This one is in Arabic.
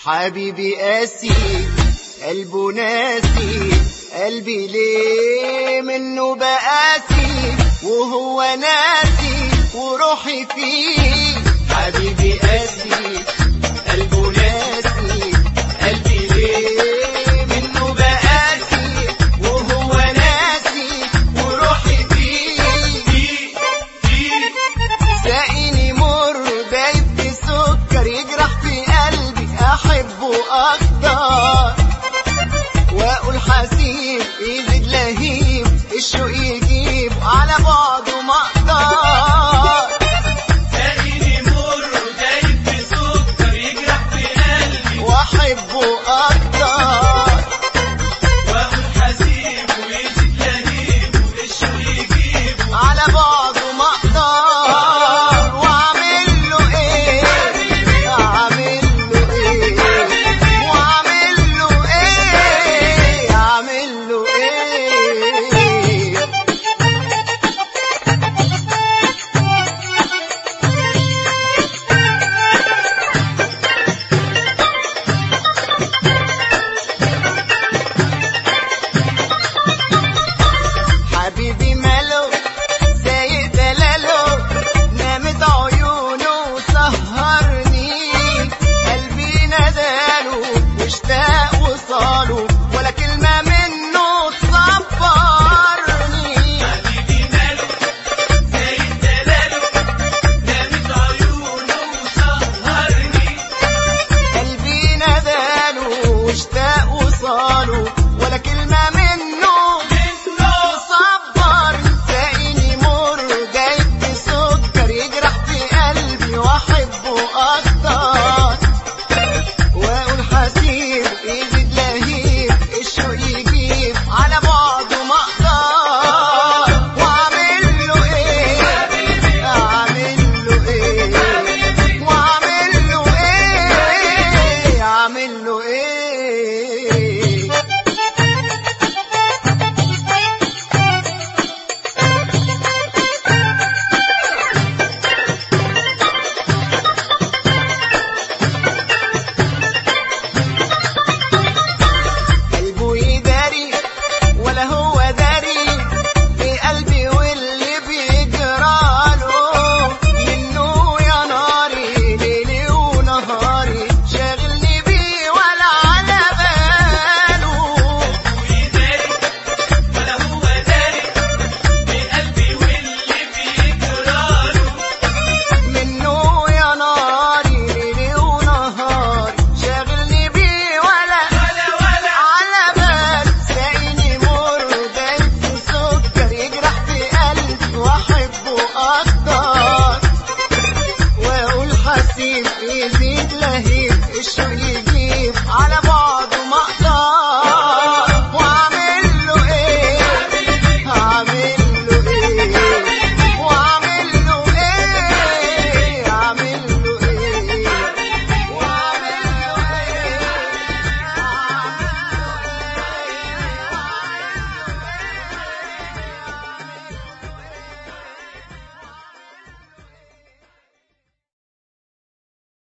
حبيبي قاسي قلبه ناسي، قلبي ليه منه بقاسي وهو ناسي وروحي فيه. حبيبي قاسي قلبه ناسي، قلبي ليه منه بقاسي وهو ناسي وروحي فيه. ساقيني مر دايب في سكر يجرح في قلبي، احبه اكتر واقول حسيب يزيد لهيب، الشوق يجيب على بعضه ما اقدر. ساقيني مر دايب في سكر يجرح في قلبي، واحبه اكتر